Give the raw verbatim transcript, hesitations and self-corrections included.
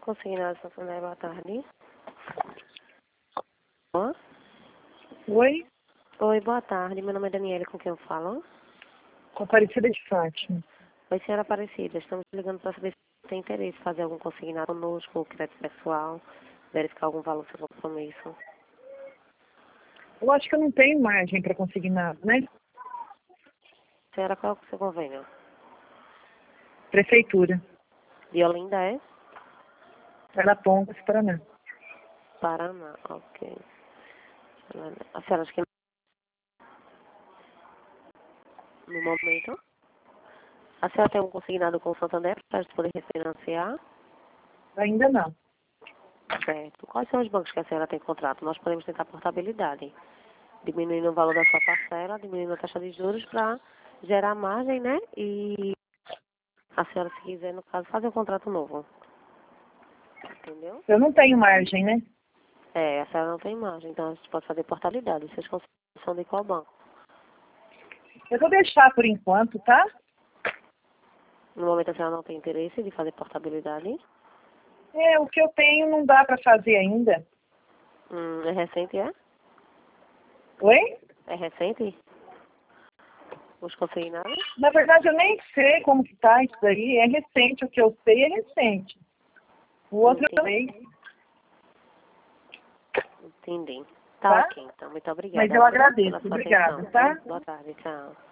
consignado Santander, boa tarde. Ó. Oi, Oi, boa tarde. Meu nome é Daniela, com quem eu falo? Aparecida de Fátima. Oi, senhora Aparecida. Estamos ligando para saber se tem interesse em fazer algum consignado conosco, crédito pessoal, verificar algum valor do seu compromisso. Eu acho que eu não tenho margem para conseguir nada, né? Senhora, qual é o seu convênio? Prefeitura. De Olinda é? Arapongas, Paraná. Paraná, ok. A senhora acha que no momento? A senhora tem um consignado com o Santander para a gente poder refinanciar? Ainda não. Certo. Quais são os bancos que a senhora tem contrato? Nós podemos tentar portabilidade, diminuindo o valor da sua parcela, diminuindo a taxa de juros para gerar margem, né? E a senhora, se quiser, no caso, fazer um contrato novo. Entendeu? Eu não tenho margem, né? É, a senhora não tem margem, então a gente pode fazer portabilidade. Vocês são de qual banco? Eu vou deixar por enquanto, tá? No momento a senhora não tem interesse de fazer portabilidade? É, o que eu tenho não dá para fazer ainda. Hum, é recente, é? Oi? É recente? Os consignados? Na verdade, eu nem sei como que tá isso daí. É recente, o que eu sei é recente. O outro eu Entendi. sei, Entendi. Tá tá? ok, então. Muito obrigada. Mas eu Viu, agradeço. pela sua Obrigada, atenção. tá? Boa tarde, tchau.